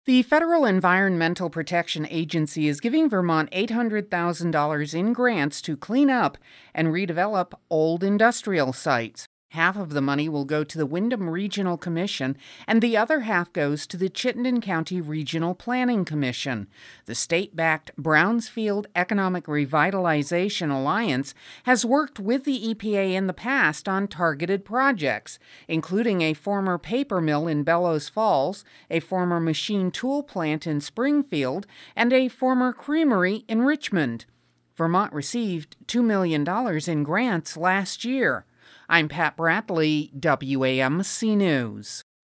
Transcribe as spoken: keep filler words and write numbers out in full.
The Federal Environmental Protection Agency is giving Vermont eight hundred thousand dollars in grants to clean up and redevelop old industrial sites. Half of the money will go to the Windham Regional Commission, and the other half goes to the Chittenden County Regional Planning Commission. The state-backed Brownsfield Economic Revitalization Alliance has worked with the E P A in the past on targeted projects, including a former paper mill in Bellows Falls, a former machine tool plant in Springfield, and a former creamery in Richmond. Vermont received two million dollars in grants last year. I'm Pat Bradley, W A M C News.